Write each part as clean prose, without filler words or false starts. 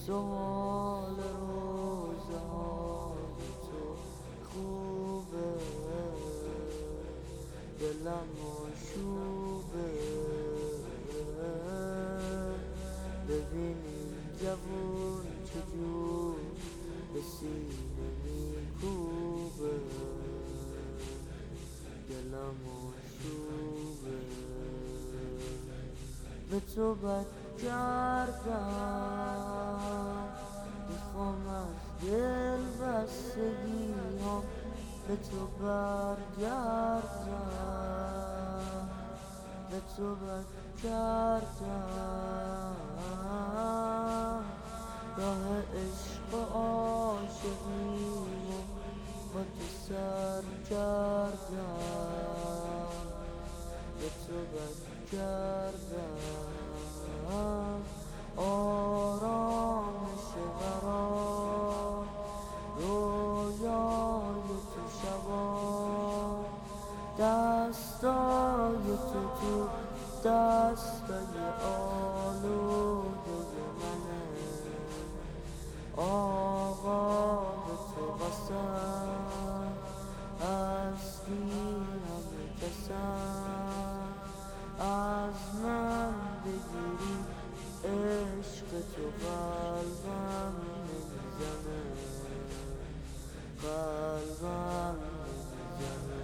تو حال روزه های تو خوبه، دلم آشوبه. ببین این جوون چجور به سینه میکوبه، دلم آشوبه. به تو بد کردم، میخوام از دل بستگی هم به تو برگردم. به تو بد کردم، راه عشق و عاشقیمو با تو سر کردم. به تو بد کردم، آرامش قرار رویای تو شبا، دستای تو تو دستای آلوده منه. آقا به تو قسم هستی همه کسم، از من بگیری عشق تو قلبم نمیزنه، قلبم نمیزنه.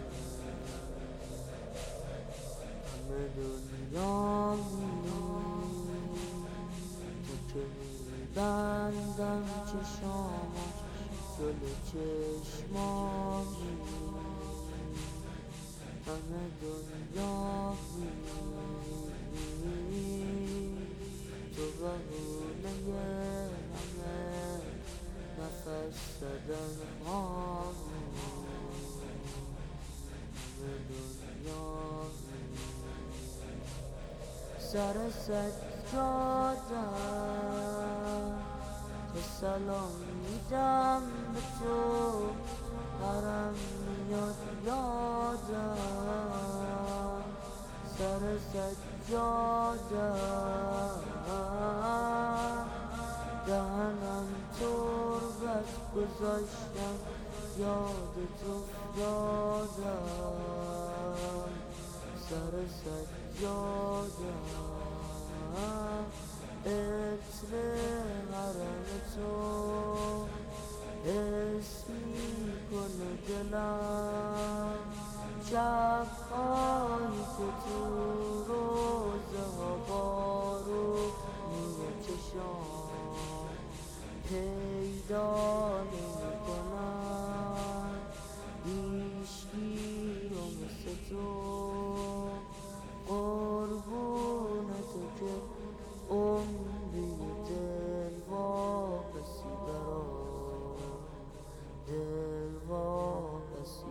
همه دنیا تو که میبندم چشامو جلو چشمامی، همه دنیا تو بهونه همه نفس زدن هامی، همه دنیا سر سجادم که سلام میدم به تو، حرم میاد یادم. سر سجادم دهنم تربت گذاشتم یاد تو افتادم. سر سجادم عطر حرم تو حس میکنه دلم، شبهایی که تو روزه ها بارونی چشام پیدا نمیکنن هیچکی رو مثل تو. قربون تو که عمری دل واپسی برام، دل واپسی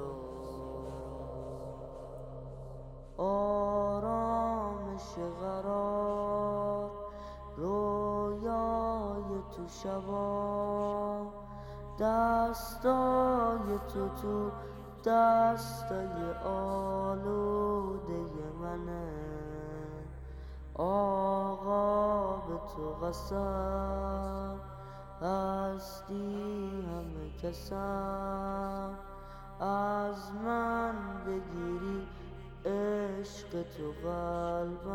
برام. آرامش قرار رویای تو شبا، دستای تو تو دستای آلوده منه. آقا به تو قسم هستی همه کسم، از من بگیری عشق تو قلبم